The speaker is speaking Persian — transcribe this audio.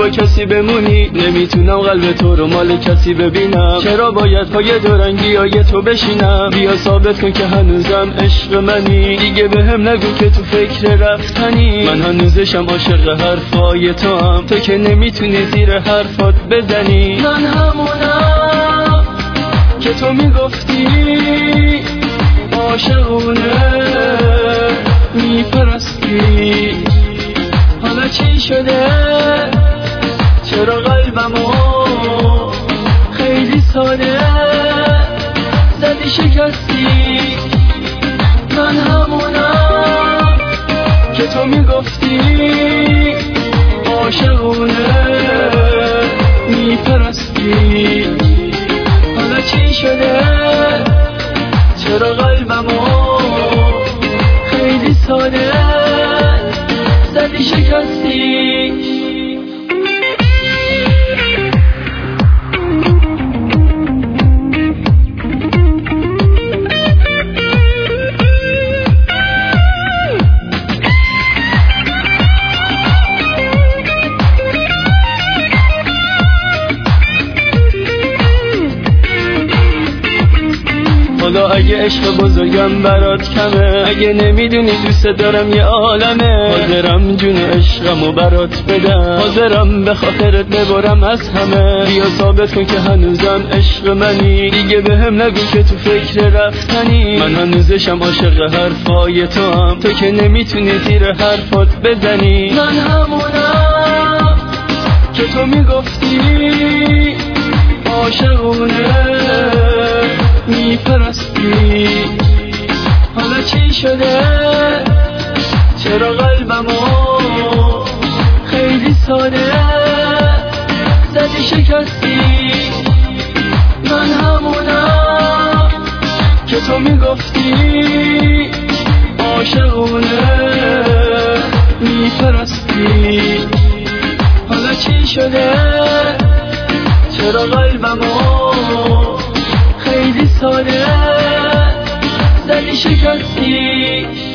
با کسی بمونی، نمیتونم قلب تو رو مال کسی ببینم. چرا باید پای دورنگی های تو بشینم؟ بیا ثابت کن که هنوزم عشق منی، دیگه بهم نگو که تو فکر رفتنی. من هنوزشم عاشق حرفای تو هم، تو که نمیتونی زیر حرفات بزنی. من همونم که تو میگفتی عاشقونه میپرستی، حالا چی شده؟ چرا قلبمو خیلی ساده زدی شکستی؟ من همونم که تو میگفتی عاشقونه میپرستی، حالا چی شده؟ چرا قلبمو خیلی ساده زدی شکستی؟ حالا اگه عشق بزرگم برات کمه، اگه نمیدونی دوست دارم یه عالمه، حاضرم جون عشقمو برات بدم، حاضرم به خاطرت ببرم از همه. بیا ثابت کن که هنوزم عشق منی، دیگه بهم نگو که تو فکر رفتنی. من هنوزشم عاشق حرفای تو هم، تو که نمیتونی زیر حرفات بزنی. من همونم که تو میگفتی عاشقونه میپرستی، حالا چی شده؟ چرا قلبمو خیلی ساده زدی شکستی؟ من همونم که تو میگفتی عاشقونه میپرستی، حالا چی شده؟ چرا قلبمو خیلی ساده زدی شکستی؟